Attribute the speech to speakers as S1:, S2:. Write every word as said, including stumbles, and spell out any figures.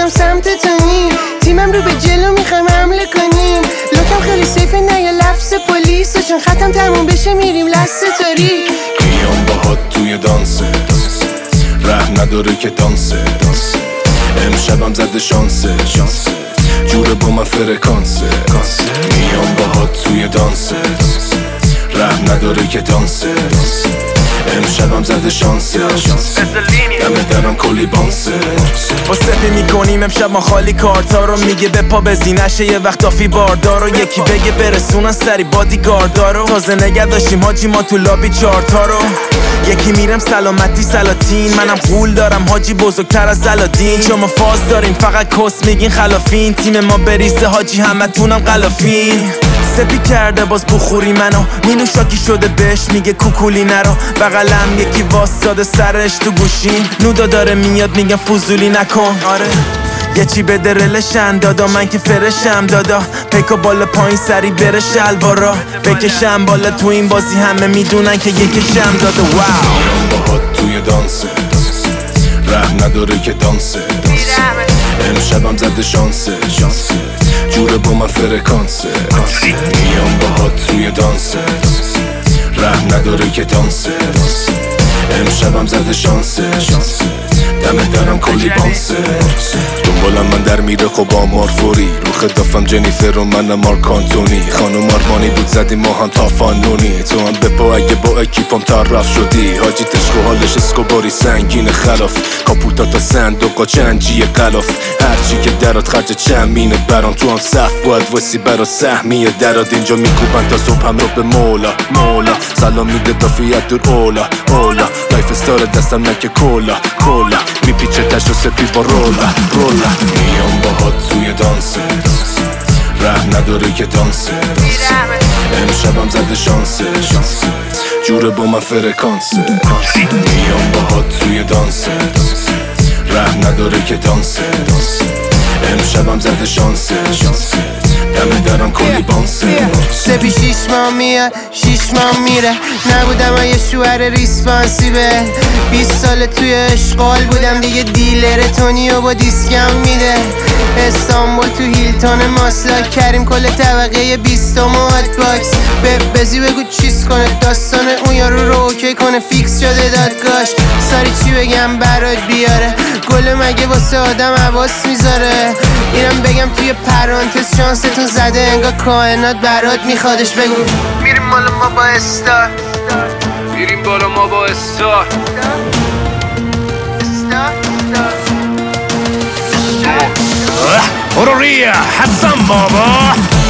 S1: رفتم سمت تو نیم تیمم رو به جلو میخوایم حمله کنیم لوکم خیلی سیفه نه یه لفظ پلیسه چون ختم تموم بشه میریم لست تاریک
S2: میام باهات توی دانسه ره نداره که دانسه امشبم زده شانسه جوره با من فرکانسه میام باهات توی دانسه ره نداره که دانسه امشبم زده شانسه دمه درم کلی بانسه
S3: با سپی میکنیم امشب ما خالی کارتا رو میگه به پا بزینشه یه وقت آفی باردار رو یکی بگه برسونن سری بادی گاردارو تازه نگه داشتیم حاجی ما تو لابی چارتا رو یکی میرم سلامتی سلاطین منم قول دارم حاجی بزرگتر از علادین چون ما فاز داریم فقط کس میگین خلافین تیم ما بریزه حاجی همه تونم غلافین سپی کرده باز بخوری منو مینو شاکی شده بهش میگه کوکولی نرو بغلم یکی واساده سرش تو گوشین نودا داره میاد میگم فضولی نکن آره یه چی به درلشن دادا من که فرشم دادا پیکا بالا پایین سری بره شلوارا بکشم بالا تو این بازی همه میدونن که یکشم دادا واو
S2: میام باهات توی دانسه ره نداره که دانسه امشبم زده شانسه جوره با من فرکانسه میام باهات توی دانسه ره نداره که دانسه امشبم زده شانسه دمه درم کلی بانسه دنبالم من در میره خب آمار فوری رو خدافم جنیفر و منم مارک آنتونی خانم آرمانی بود زدیم ما هم تا فانونی تو هم بپا اگه با اکیپم طرف شدی حاجی تشک و حالش اسکوباری سنگین خلاف کاپوتا تا صندوقا چنجی غلاف هرچی که درات خرج چند مینه برام تو هم صف باید وسی برا سهمیه دراد اینجا میکوبن تا صبح هم رو به مولا مولا سلام میده دافیت دور اولا اولا لایف استار دستم نکه کولا کولا میپیچه تش و سپی با رولا رولا میام باهات توی دانسه ره نداره که دانسه امشبم زده شانسه جوره با من فرکانسه میام باهات توی دانسه ره نداره که دانسه امشبم زده شانسه دمه درم کلی بانسه
S1: سپی شیش ماه میاد شیش ماه میره نبودم یه شوهر ریسپانسیبل بیست سال توی اشغال بودم دیگه دیلر تونی و با دیسکم میده استانبول تو هیلتون ماسلاک کریم کل طبقه بیستم و هات باکس به بزی بگو چیز کنه داستان اون یارو رو اوکی کنه فیکس شده دادگاش ساری چی بگم برات بیاره گل مگه واسه آدم حواس میذاره اینم بگم توی پرانتز شانستون زده انگار کائنات برات میخوادش بگو میریم بالا ما با استار
S4: میریم بالا ما با استار
S1: استار
S3: برو ریا حسن بابا